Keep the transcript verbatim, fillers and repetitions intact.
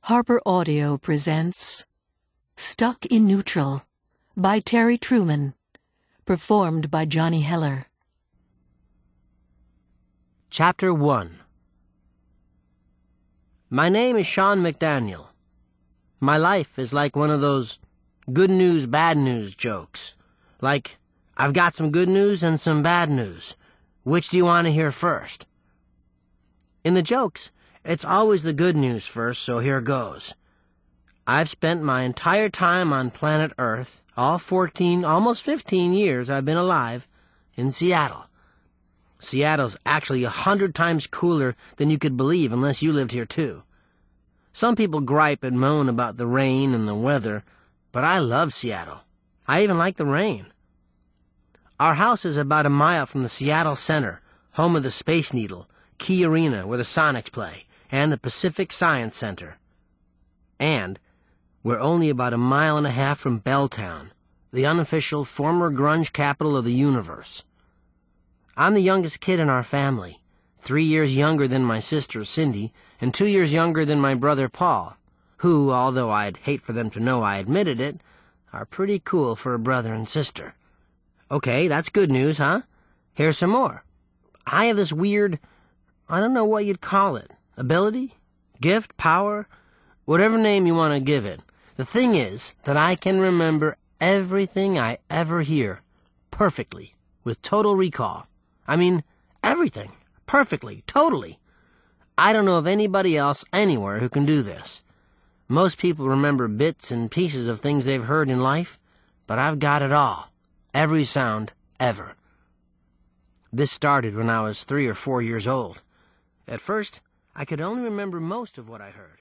Harper Audio presents Stuck in Neutral by Terry Truman, performed by Johnny Heller. Chapter one. My name is Sean McDaniel. My life is like one of those good news, bad news jokes. Like, I've got some good news and some bad news. Which do you want to hear first? In the jokes, it's always the good news first, so here goes. I've spent my entire time on planet Earth, all fourteen, almost fifteen years I've been alive, in Seattle. Seattle's actually a hundred times cooler than you could believe unless you lived here too. Some people gripe and moan about the rain and the weather, but I love Seattle. I even like the rain. Our house is about a mile from the Seattle Center, home of the Space Needle, Key Arena where the Sonics play, and the Pacific Science Center. And we're only about a mile and a half from Belltown, the unofficial former grunge capital of the universe. I'm the youngest kid in our family, three years younger than my sister Cindy, and two years younger than my brother Paul, who, although I'd hate for them to know I admitted it, are pretty cool for a brother and sister. Okay, that's good news, huh? Here's some more. I have this weird, I don't know what you'd call it, ability, gift, power, whatever name you want to give it. The thing is that I can remember everything I ever hear perfectly, with total recall. I mean, everything, perfectly, totally. I don't know of anybody else anywhere who can do this. Most people remember bits and pieces of things they've heard in life, but I've got it all, every sound, ever. This started when I was three or four years old. At first, I could only remember most of what I heard.